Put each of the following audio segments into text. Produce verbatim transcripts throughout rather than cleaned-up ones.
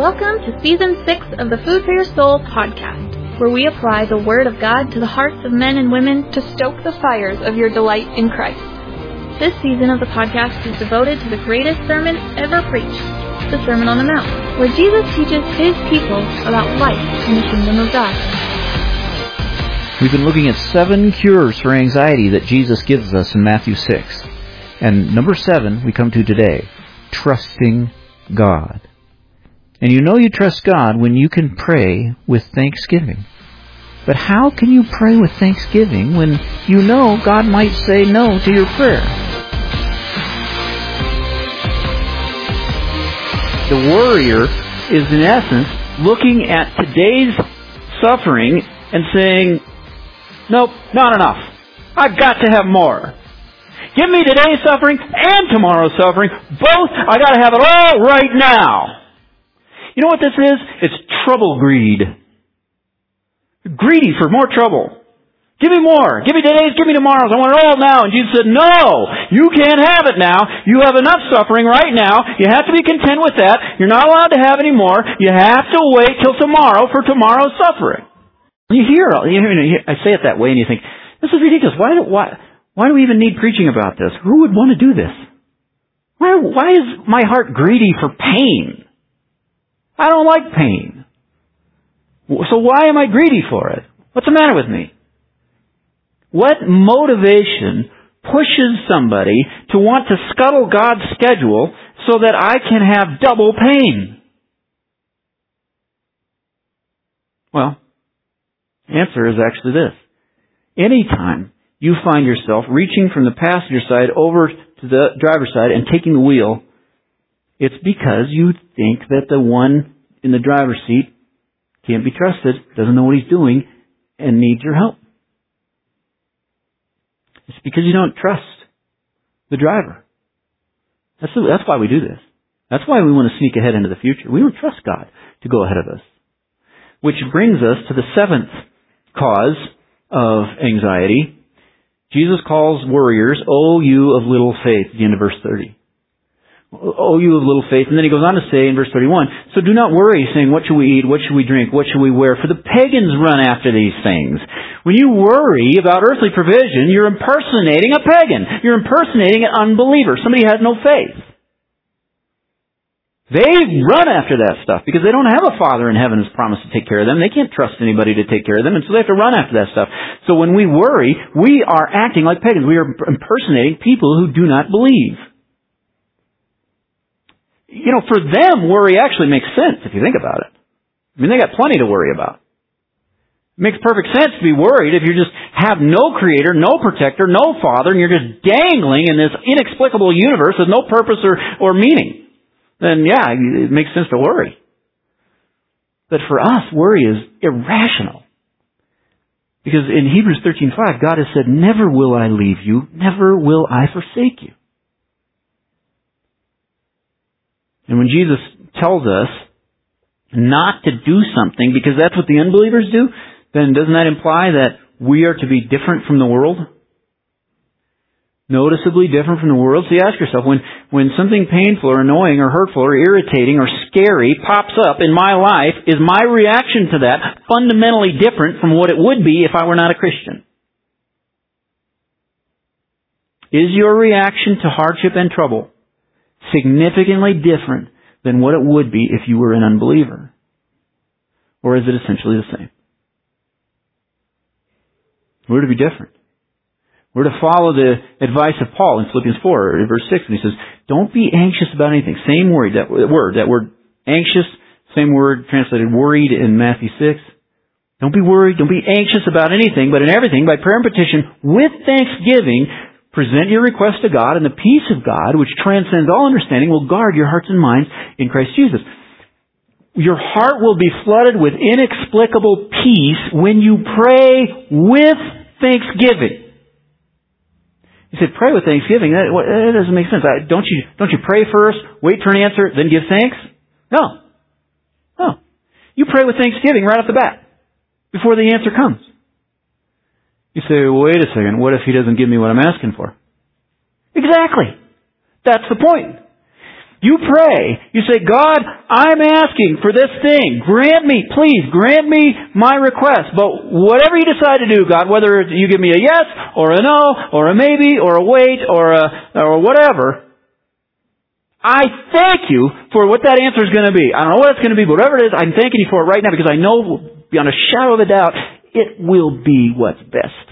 Welcome to Season six of the Food for Your Soul podcast, where we apply the Word of God to the hearts of men and women to stoke the fires of your delight in Christ. This season of the podcast is devoted to the greatest sermon ever preached, the Sermon on the Mount, where Jesus teaches His people about life in the kingdom of God. We've been looking at seven cures for anxiety that Jesus gives us in Matthew six. And number seven we come to today, trusting God. And you know you trust God when you can pray with thanksgiving. But how can you pray with thanksgiving when you know God might say no to your prayer? The worrier is in essence looking at today's suffering and saying, nope, not enough. I've got to have more. Give me today's suffering and tomorrow's suffering. Both, I got to have it all right now. You know what this is? It's trouble greed. Greedy for more trouble. Give me more. Give me today's, give me tomorrow's. I want it all now. And Jesus said, no, you can't have it now. You have enough suffering right now. You have to be content with that. You're not allowed to have any more. You have to wait till tomorrow for tomorrow's suffering. You hear, you hear, I say it that way and you think, this is ridiculous. Why do, why, why do we even need preaching about this? Who would want to do this? Why, why is my heart greedy for pain? I don't like pain. So why am I greedy for it? What's the matter with me? What motivation pushes somebody to want to scuttle God's schedule so that I can have double pain? Well, the answer is actually this. Anytime you find yourself reaching from the passenger side over to the driver's side and taking the wheel, it's because you think that the one in the driver's seat can't be trusted, doesn't know what he's doing, and needs your help. It's because you don't trust the driver. That's, that's why we do this. That's why we want to sneak ahead into the future. We don't trust God to go ahead of us. Which brings us to the seventh cause of anxiety. Jesus calls worriers, "O you of little faith," at the end of verse thirty. "Oh, you of little faith." And then he goes on to say in verse thirty-one, "So do not worry, saying, what shall we eat? What shall we drink? What shall we wear? For the pagans run after these things." When you worry about earthly provision, you're impersonating a pagan. You're impersonating an unbeliever. Somebody who has no faith. They run after that stuff because they don't have a Father in heaven who's promised to take care of them. They can't trust anybody to take care of them, and so they have to run after that stuff. So when we worry, we are acting like pagans. We are impersonating people who do not believe. You know, for them, worry actually makes sense if you think about it. I mean, they got plenty to worry about. It makes perfect sense to be worried if you just have no creator, no protector, no father, and you're just dangling in this inexplicable universe with no purpose or, or meaning. Then, yeah, it makes sense to worry. But for us, worry is irrational. Because in Hebrews thirteen five, God has said, "Never will I leave you, never will I forsake you." And when Jesus tells us not to do something because that's what the unbelievers do, then doesn't that imply that we are to be different from the world? Noticeably different from the world? So you ask yourself, when, when something painful or annoying or hurtful or irritating or scary pops up in my life, is my reaction to that fundamentally different from what it would be if I were not a Christian? Is your reaction to hardship and trouble significantly different than what it would be if you were an unbeliever? Or is it essentially the same? We're to be different. We're to follow the advice of Paul in Philippians four, verse six, when he says, "Don't be anxious about anything." Same word, that word, that word anxious, same word translated worried in Matthew six. Don't be worried, don't be anxious about anything, but in everything, by prayer and petition, with thanksgiving, present your request to God, and the peace of God, which transcends all understanding, will guard your hearts and minds in Christ Jesus. Your heart will be flooded with inexplicable peace when you pray with thanksgiving. You said, pray with thanksgiving. That, that doesn't make sense. Don't you, don't you pray first, wait for an answer, then give thanks? No. No. You pray with thanksgiving right off the bat, before the answer comes. You say, well, wait a second, what if he doesn't give me what I'm asking for? Exactly. That's the point. You pray. You say, God, I'm asking for this thing. Grant me, please, grant me my request. But whatever you decide to do, God, whether you give me a yes, or a no, or a maybe, or a wait, or a, or whatever, I thank you for what that answer is going to be. I don't know what it's going to be, but whatever it is, I'm thanking you for it right now because I know beyond a shadow of a doubt it will be what's best.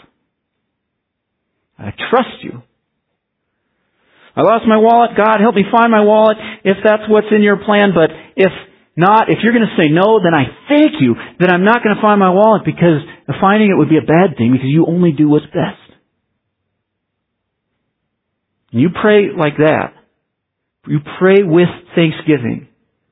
I trust you. I lost my wallet. God, help me find my wallet if that's what's in your plan. But if not, if you're going to say no, then I thank you that I'm not going to find my wallet because finding it would be a bad thing because you only do what's best. And you pray like that. You pray with thanksgiving.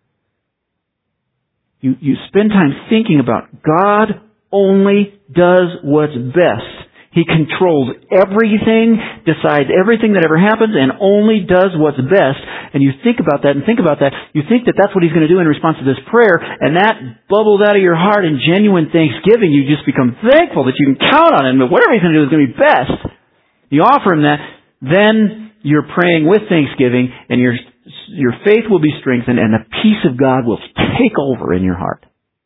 You, you spend time thinking about God only does what's best. He controls everything, decides everything that ever happens, and only does what's best. And you think about that and think about that. You think that that's what He's going to do in response to this prayer, and that bubbles out of your heart in genuine thanksgiving. You just become thankful that you can count on Him, that whatever He's going to do is going to be best. You offer Him that, then you're praying with thanksgiving, and your your faith will be strengthened, and the peace of God will take over in your heart.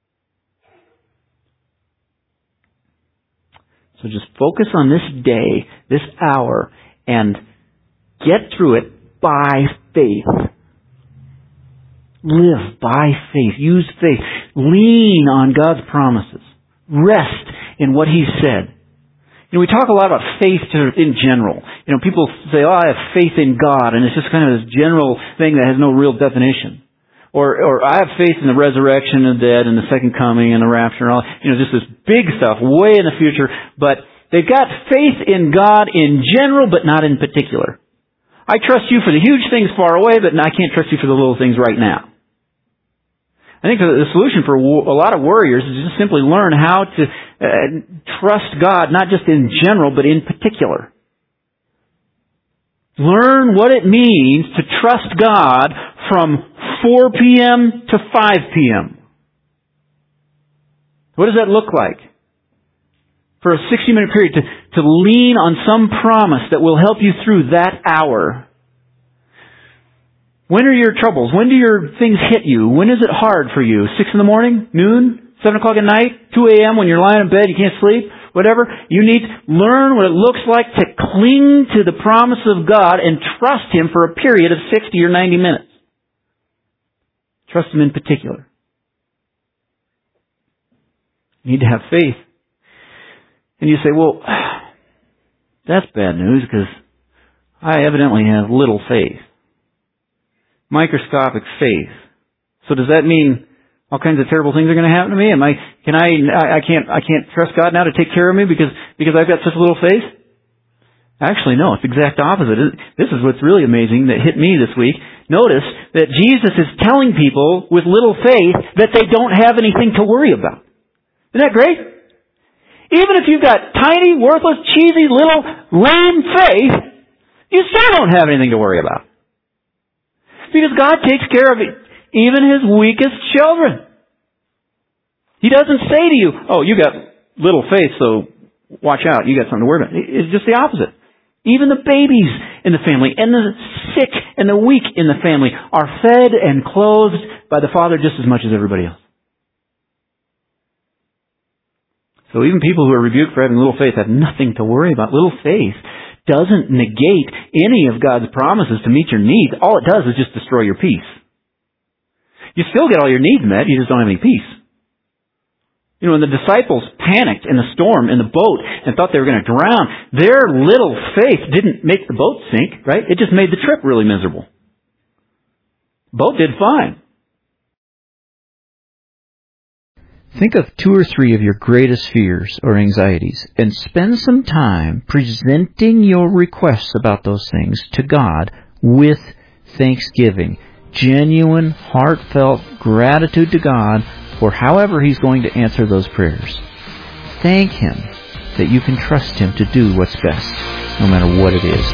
So just focus on this day, this hour, and get through it by faith. Live by faith. Use faith. Lean on God's promises. Rest in what He said. You know, we talk a lot about faith in general. You know, people say, oh, I have faith in God, and it's just kind of this general thing that has no real definition. Or, or I have faith in the resurrection of the dead and the second coming and the rapture and all, you know, just this big stuff way in the future. But they've got faith in God in general, but not in particular. I trust you for the huge things far away, but I can't trust you for the little things right now. I think the solution for a lot of warriors is just simply learn how to uh, trust God, not just in general, but in particular. Learn what it means to trust God from four p.m. to five p.m. What does that look like? For a sixty-minute period, to, to lean on some promise that will help you through that hour. When are your troubles? When do your things hit you? When is it hard for you? Six in the morning? Noon? Seven o'clock at night? Two a.m. when you're lying in bed, you can't sleep? Whatever. You need to learn what it looks like to cling to the promise of God and trust Him for a period of sixty or ninety minutes. Trust Him in particular. You need to have faith. And you say, well, that's bad news because I evidently have little faith. Microscopic faith. So does that mean all kinds of terrible things are going to happen to me? Am I, can I, I can't, I can't trust God now to take care of me because, because I've got such little faith? Actually, no, it's the exact opposite. This is what's really amazing that hit me this week. Notice that Jesus is telling people with little faith that they don't have anything to worry about. Isn't that great? Even if you've got tiny, worthless, cheesy, little, lame faith, you still don't have anything to worry about. Because God takes care of even His weakest children. He doesn't say to you, oh, you got little faith, so watch out, you got something to worry about. It's just the opposite. Even the babies in the family and the sick and the weak in the family are fed and clothed by the Father just as much as everybody else. So even people who are rebuked for having little faith have nothing to worry about. Little faith doesn't negate any of God's promises to meet your needs. All it does is just destroy your peace. You still get all your needs met, you just don't have any peace. You know, when the disciples panicked in the storm in the boat and thought they were going to drown, their little faith didn't make the boat sink, right? It just made the trip really miserable. The boat did fine. Think of two or three of your greatest fears or anxieties and spend some time presenting your requests about those things to God with thanksgiving. Genuine, heartfelt gratitude to God for however He's going to answer those prayers. Thank Him that you can trust Him to do what's best, no matter what it is.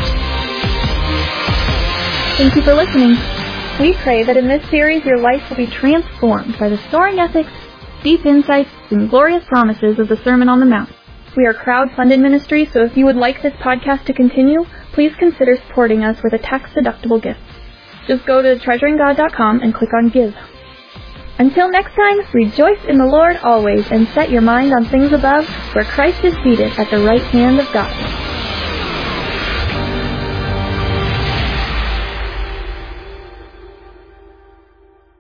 Thank you for listening. We pray that in this series your life will be transformed by the soaring ethics, deep insights, and glorious promises of the Sermon on the Mount. We are crowd-funded ministry, so if you would like this podcast to continue, please consider supporting us with a tax-deductible gift. Just go to treasuring god dot com and click on Give. Until next time, rejoice in the Lord always and set your mind on things above, where Christ is seated at the right hand of God.